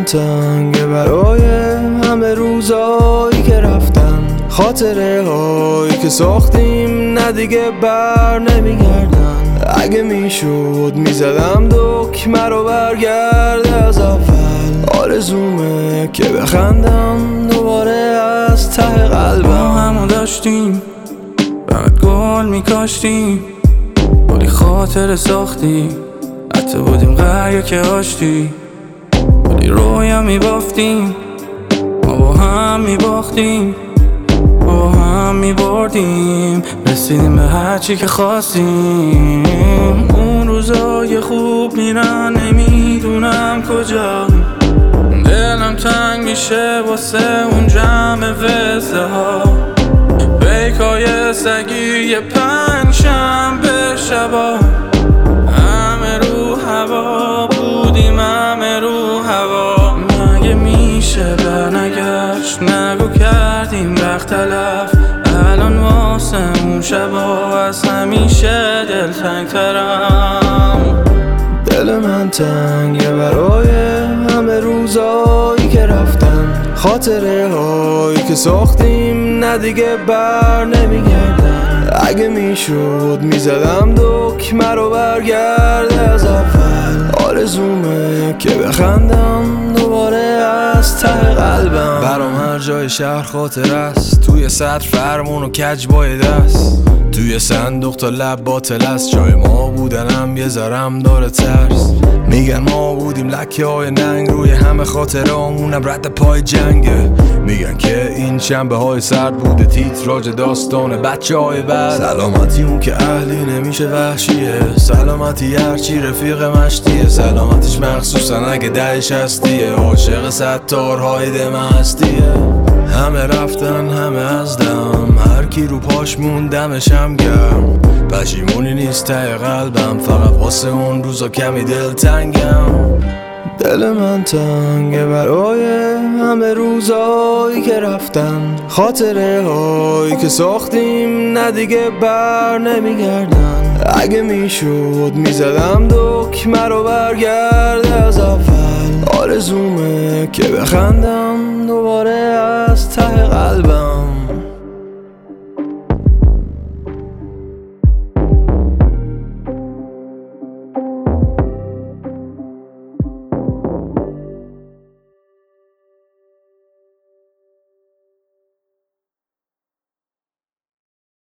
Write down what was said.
تنگه برای همه روزایی که رفتن، خاطره هایی که ساختیم نه دیگه بر نمیگردن. اگه میشد میزدم دکمه رو برگرده از اول، آرزومه که بخندم دوباره از ته قلبم. ما همو داشتیم فقط گل میکاشتیم، ولی خاطره ساختی، حتی بودیم قریه که آشتی، ولی رویا میبافتیم، ما با هم میباختیم، با هم میبردیم، رسیدیم به هرچی که خواستیم. اون روزای خوب میرن نمیدونم کجا، دلم تنگ میشه واسه اون جمع وزه ها، بیکای سگی یه پنجشنبه شبا، همه رو هوا بودیم، همه رو هوا. مگه میشه برنگشت، نگو کردیم وقت تلف، الان واسه اون شبا از همیشه دلتنگترم. دل من تنگه برای همه روزایی که رفتن، خاطره هایی که ساختیم نه دیگه بر نمیگردن. اگه میشد میزدم دکمه رو برگرده از اول، آرزومه که بخندم دوباره از ته قلبم. برام هر جای شهر خاطر است، توی سطر فرمون و کج بای دست، توی صندوق تا لب باطل است. جای ما بودنم یه ذرم داره ترس، میگن ما بودیم لکه های ننگ روی همه خاطره همونم رد پای جنگه. میگن که این شنبه های سرد بوده تیتراژ داستان بچه های بعد. سلامتی اون که اهلی نمیشه وحشیه، سلامتی هرچی رفیق مشتیه، سلامتیش مخصوصا اگه دهش هستیه، عاشق ستارهای دم هستیه. همه رفتن همه از دم، هر کی رو پاش موندمشم گرم، پشیمونی نیست ته قلبم، فقط واسه اون روزا کمی دلتنگم. دل من تنگه برای همه روزایی که رفتن، خاطره هایی که ساختیم نه دیگه بر نمیگردن. اگه میشد میزدم دکمه رو برگرده از اول، آرزومه که بخندم دوباره